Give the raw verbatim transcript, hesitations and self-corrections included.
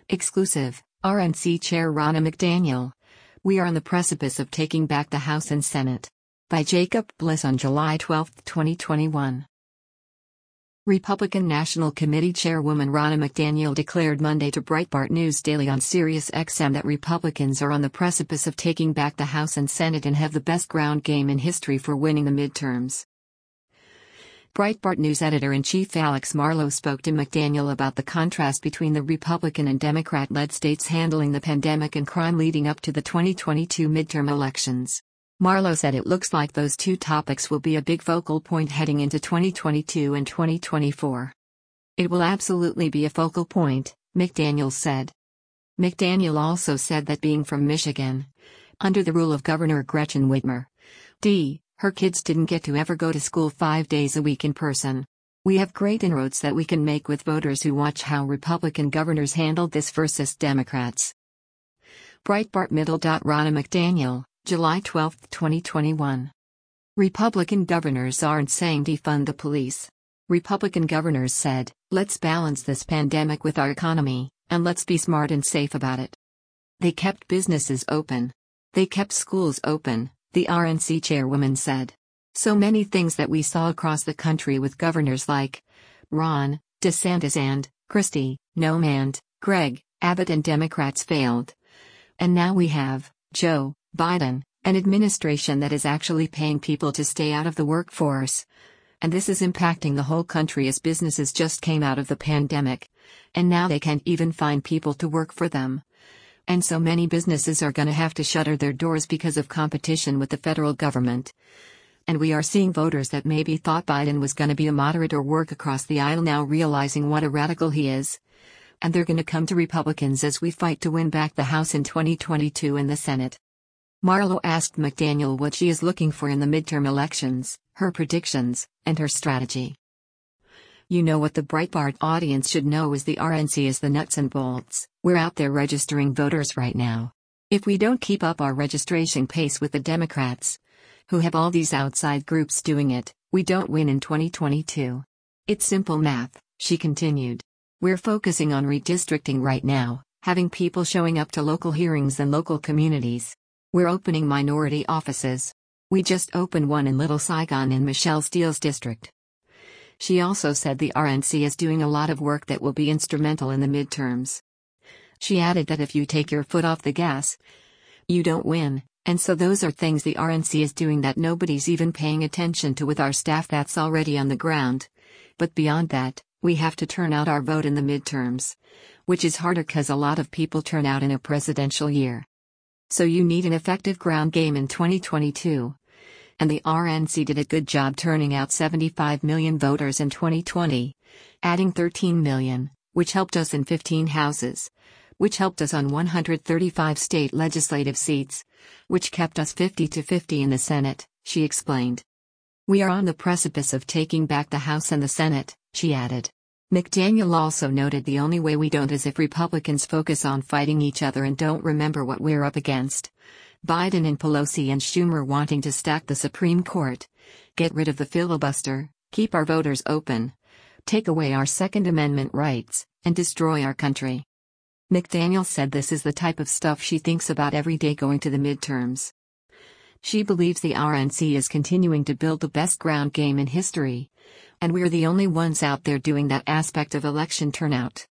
Exclusive, R N C Chair Ronna McDaniel. We are on the precipice of taking back the House and Senate. By Jacob Bliss on July twelfth, twenty twenty-one. Republican National Committee Chairwoman Ronna McDaniel declared Monday to Breitbart News Daily on Sirius X M that Republicans are on the precipice of taking back the House and Senate and have the best ground game in history for winning the midterms. Breitbart News editor-in-chief Alex Marlow spoke to McDaniel about the contrast between the Republican and Democrat-led states handling the pandemic and crime leading up to the twenty twenty-two midterm elections. Marlow said it looks like those two topics will be a big focal point heading into twenty twenty-two and twenty twenty-four. It will absolutely be a focal point, McDaniel said. McDaniel also said that being from Michigan, under the rule of Governor Gretchen Whitmer, D. her kids didn't get to ever go to school five days a week in person. We have great inroads that we can make with voters who watch how Republican governors handled this versus Democrats. Breitbart Middle. Ronna McDaniel, July twelfth, twenty twenty-one. Republican governors aren't saying defund the police. Republican governors said, let's balance this pandemic with our economy, and let's be smart and safe about it. They kept businesses open. They kept schools open, the R N C chairwoman said. So many things that we saw across the country with governors like Ron DeSantis and Christie, Noem and Greg Abbott, and Democrats failed. And now we have Joe Biden, an administration that is actually paying people to stay out of the workforce. And this is impacting the whole country as businesses just came out of the pandemic. And now they can't even find people to work for them. And so many businesses are going to have to shutter their doors because of competition with the federal government. And we are seeing voters that maybe thought Biden was going to be a moderate or work across the aisle now realizing what a radical he is. And they're going to come to Republicans as we fight to win back the House in twenty twenty-two and the Senate. Marlow asked McDaniel what she is looking for in the midterm elections, her predictions, and her strategy. You know what the Breitbart audience should know is the R N C is the nuts and bolts. We're out there registering voters right now. If we don't keep up our registration pace with the Democrats, who have all these outside groups doing it, we don't win in twenty twenty-two. It's simple math, she continued. We're focusing on redistricting right now, having people showing up to local hearings and local communities. We're opening minority offices. We just opened one in Little Saigon in Michelle Steele's district. She also said the R N C is doing a lot of work that will be instrumental in the midterms. She added that if you take your foot off the gas, you don't win, and so those are things the R N C is doing that nobody's even paying attention to with our staff that's already on the ground. But beyond that, we have to turn out our vote in the midterms, which is harder because a lot of people turn out in a presidential year. So you need an effective ground game in twenty twenty-two. And the R N C did a good job turning out seventy-five million voters in twenty twenty, adding thirteen million, which helped us in fifteen houses, which helped us on one hundred thirty-five state legislative seats, which kept us fifty to fifty in the Senate, she explained. We are on the precipice of taking back the House and the Senate, she added. McDaniel also noted the only way we don't is if Republicans focus on fighting each other and don't remember what we're up against. Biden and Pelosi and Schumer wanting to stack the Supreme Court, get rid of the filibuster, keep our voters open, take away our Second Amendment rights, and destroy our country. McDaniel said this is the type of stuff she thinks about every day going to the midterms. She believes the R N C is continuing to build the best ground game in history, and we're the only ones out there doing that aspect of election turnout.